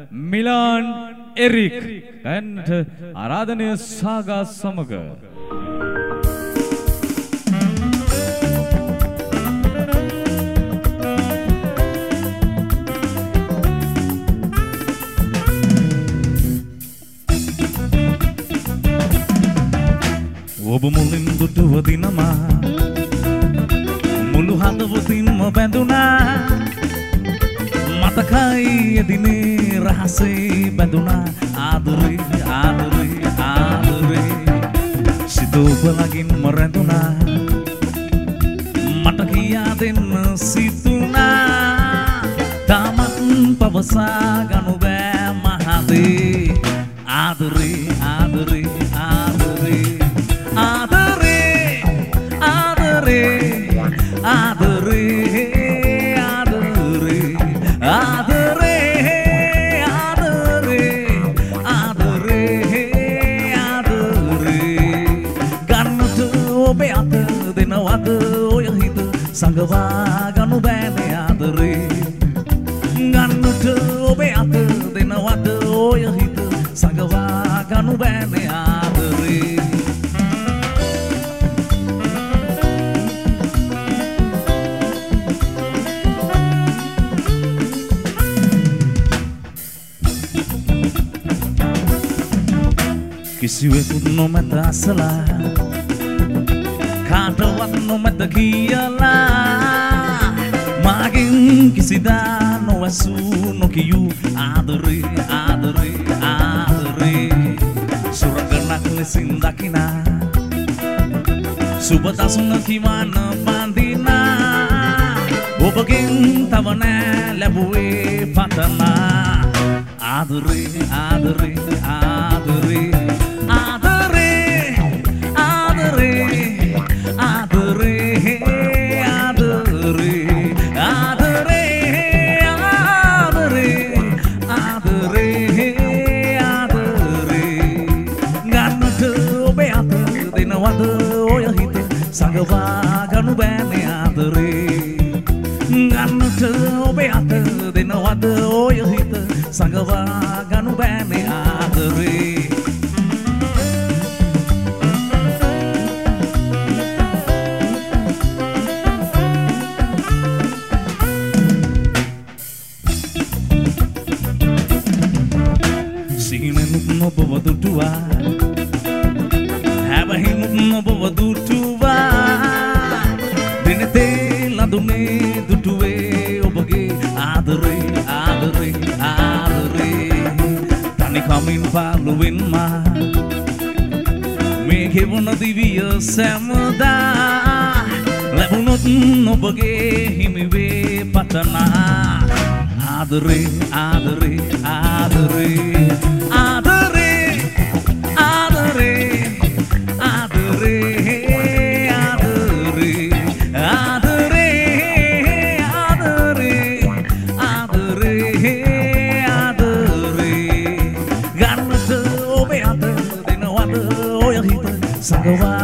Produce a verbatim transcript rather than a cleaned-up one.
Milan Eric ගන්නට ආරාධනය සාගා සමග ඔබ මුලින් දුටුව දිනමා මුළු හදවතින්ම බැඳුනා මතකයි එදිනේ රහසේ බැඳුනා ආදරේ ආදරේ ආදරේ සිත ඔබලගින්ම රැඳුනා මට කියා දෙන්න සිතුනා තාමත් පවසා ගනු බෑ මහදේ ආදරේ ආදරේ ආදරේ ආදරේ ආදරේ ආදරේ සංගවා ගනු බෑනේ ආදරේ ගන්නට ඔබේ අත දෙනවද ඔය හිත සංගවා ගනු බෑනේ ආදරේ කිසිවෙකුත් නොමැත අසලා කාටවත් නොමැත කියලා මගෙන් කිසිදා නොවැසූ නොකියූ ආදරේ ආදරේ ආදරේ සුරගනක් ලෙසින් දකිනා සුබදසුන කිවන බඳිනා ඔබගෙන් තව නෑ ලැබුවේ පතනා ආදරේ ආදරේ ආදරේ සංගවා ගනු බෑනේ ආදරේ ගන්නට ඔබේ අත දෙනවද ඔය හිත සංගවා ගනු බෑනේ ආදරේ සිහිනෙනුත් නොබව දුටුවා හැබැහිනුත් නොබව දුටුවා දුනේ දුටුවේ ඔබගේ ආදරේ ආදරේ ආදරේ තනි කමින් පාළුවෙන්ම මේ ගෙවන දිවිය සැමදා ලැබුණොත් ඔබගේ හිමිවේ පතනා ආදරේ ආදරේ ආදරේ ආදරේ ආදරේ සංගවා